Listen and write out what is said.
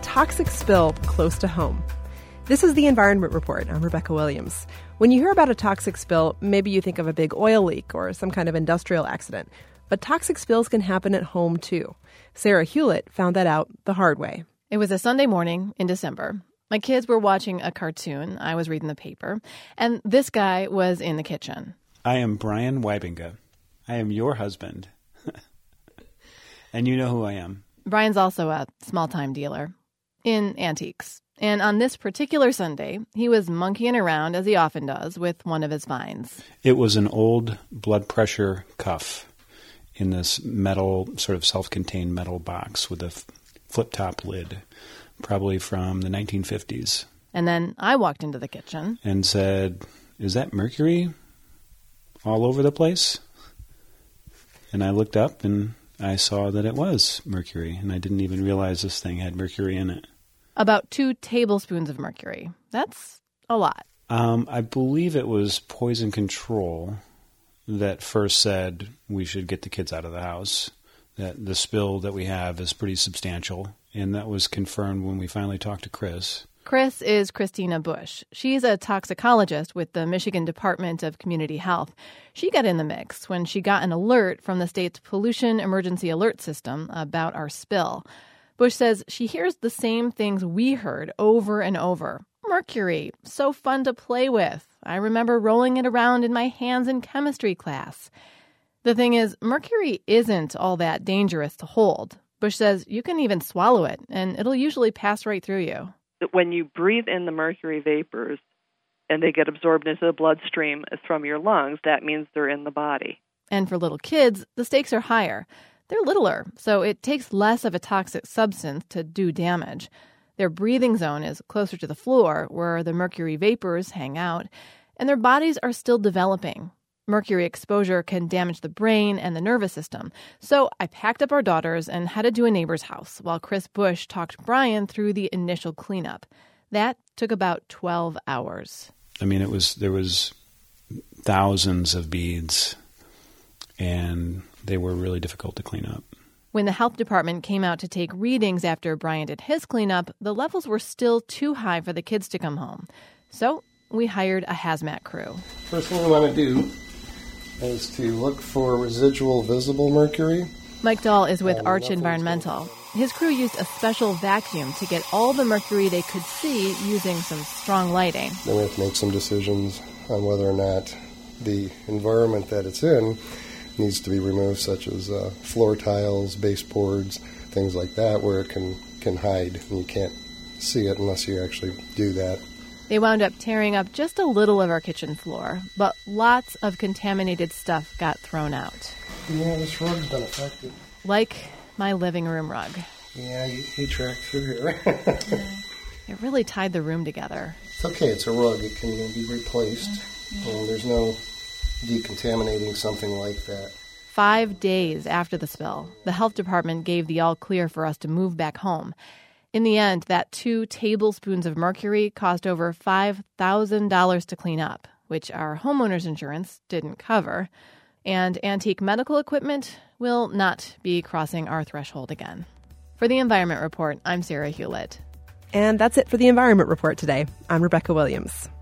toxic spill close to home. This is the Environment Report. I'm Rebecca Williams. When you hear about a toxic spill, maybe you think of a big oil leak or some kind of industrial accident. But toxic spills can happen at home, too. Sarah Hewlett found that out the hard way. It was a Sunday morning in December. My kids were watching a cartoon. I was reading the paper. And this guy was in the kitchen. I am Brian Wybinga. I am your husband. And you know who I am. Brian's also a small-time dealer in antiques. And on this particular Sunday, he was monkeying around, as he often does, with one of his finds. It was an old blood pressure cuff in this metal, sort of self-contained metal box with a flip-top lid, probably from the 1950s. And then I walked into the kitchen. And said, "Is that mercury all over the place?" And I looked up and I saw that it was mercury, and I didn't even realize this thing had mercury in it. About 2 tablespoons of mercury. That's a lot. I believe it was Poison Control that first said we should get the kids out of the house, that the spill that we have is pretty substantial, and that was confirmed when we finally talked to Chris. Chris is Christina Bush. She's a toxicologist with the Michigan Department of Community Health. She got in the mix when she got an alert from the state's Pollution Emergency Alert System about our spill. Bush says she hears the same things we heard over and over. Mercury, so fun to play with. I remember rolling it around in my hands in chemistry class. The thing is, mercury isn't all that dangerous to hold. Bush says you can even swallow it, and it'll usually pass right through you. When you breathe in the mercury vapors and they get absorbed into the bloodstream from your lungs, that means they're in the body. And for little kids, the stakes are higher. They're littler, so it takes less of a toxic substance to do damage. Their breathing zone is closer to the floor, where the mercury vapors hang out, and their bodies are still developing. Mercury exposure can damage the brain and the nervous system. So I packed up our daughters and headed to a neighbor's house while Chris Bush talked Brian through the initial cleanup. That took about 12 hours. I mean, there was thousands of beads, and they were really difficult to clean up. When the health department came out to take readings after Brian did his cleanup, the levels were still too high for the kids to come home. So we hired a hazmat crew. First thing we want to do is to look for residual visible mercury. Mike Dahl is with Arch Environmental. His crew used a special vacuum to get all the mercury they could see using some strong lighting. Then we have to make some decisions on whether or not the environment that it's in needs to be removed, such as floor tiles, baseboards, things like that, where it can hide and you can't see it unless you actually do that. They wound up tearing up just a little of our kitchen floor, but lots of contaminated stuff got thrown out. Yeah, this rug's been affected. Like my living room rug. Yeah, he tracked through here. It really tied the room together. It's okay, it's a rug. It can be replaced. There's no decontaminating something like that. 5 days after the spill, the health department gave the all clear for us to move back home. In the end, that 2 tablespoons of mercury cost over $5,000 to clean up, which our homeowner's insurance didn't cover. And antique medical equipment will not be crossing our threshold again. For the Environment Report, I'm Sarah Hewlett. And that's it for the Environment Report today. I'm Rebecca Williams.